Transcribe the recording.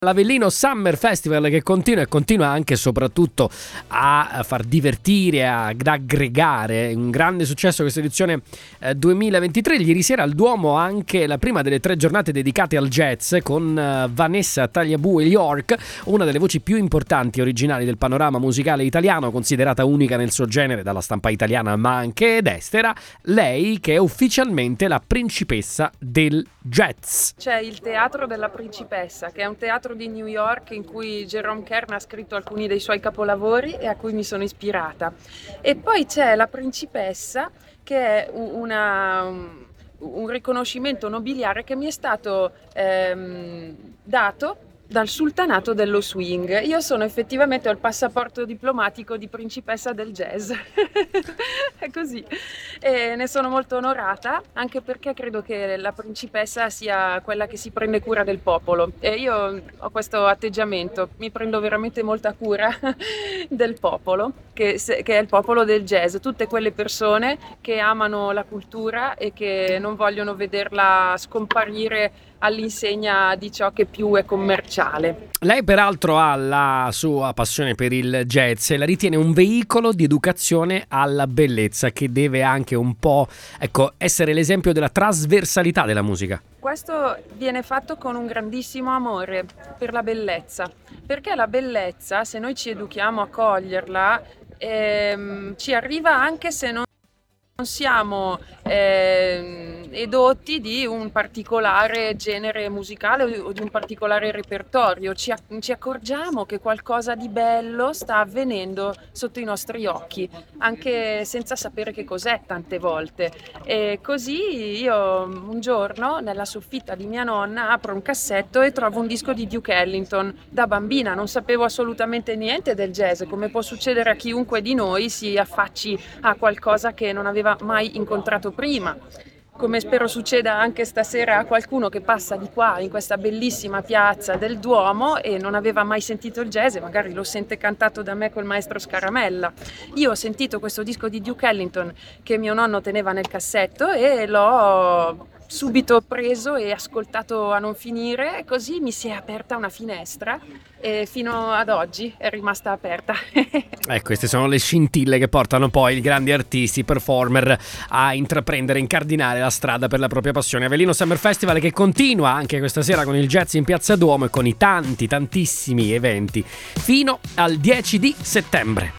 L'Avellino Summer Festival che continua anche e soprattutto a far divertire, ad aggregare. Un grande successo questa edizione 2023. Ieri sera al Duomo anche la prima delle 3 giornate dedicate al jazz con Vanessa Tagliabue York, una delle voci più importanti e originali del panorama musicale italiano, considerata unica nel suo genere dalla stampa italiana ma anche ed estera. Lei che è ufficialmente la principessa del jazz. C'è il Teatro della Principessa, che è un teatro di New York in cui Jerome Kern ha scritto alcuni dei suoi capolavori e a cui mi sono ispirata. E poi c'è la Principessa, che è un riconoscimento nobiliare che mi è stato dato dal sultanato dello swing. Io sono effettivamente ho il passaporto diplomatico di principessa del jazz. È così. E ne sono molto onorata, anche perché credo che la principessa sia quella che si prende cura del popolo. E io ho questo atteggiamento, mi prendo veramente molta cura del popolo, che è il popolo del jazz. Tutte quelle persone che amano la cultura e che non vogliono vederla scomparire all'insegna di ciò che più è commerciale. Lei peraltro ha la sua passione per il jazz e la ritiene un veicolo di educazione alla bellezza che deve anche un po', essere l'esempio della trasversalità della musica. Questo viene fatto con un grandissimo amore per la bellezza, perché la bellezza, se noi ci educhiamo a coglierla, ci arriva anche se non siamo edotti di un particolare genere musicale o di un particolare repertorio. Ci accorgiamo che qualcosa di bello sta avvenendo sotto i nostri occhi, anche senza sapere che cos'è tante volte. E così io un giorno nella soffitta di mia nonna apro un cassetto e trovo un disco di Duke Ellington. Da bambina non sapevo assolutamente niente del jazz, come può succedere a chiunque di noi si affacci a qualcosa che non aveva mai incontrato prima, come spero succeda anche stasera a qualcuno che passa di qua in questa bellissima piazza del Duomo e non aveva mai sentito il jazz e magari lo sente cantato da me col maestro Scaramella. Io ho sentito questo disco di Duke Ellington che mio nonno teneva nel cassetto e l'ho subito preso e ascoltato a non finire, e così mi si è aperta una finestra e fino ad oggi è rimasta aperta. Queste sono le scintille che portano poi i grandi artisti, i performer a intraprendere, incardinare la strada per la propria passione. Avellino Summer Festival che continua anche questa sera con il jazz in Piazza Duomo e con i tantissimi eventi fino al 10 di settembre.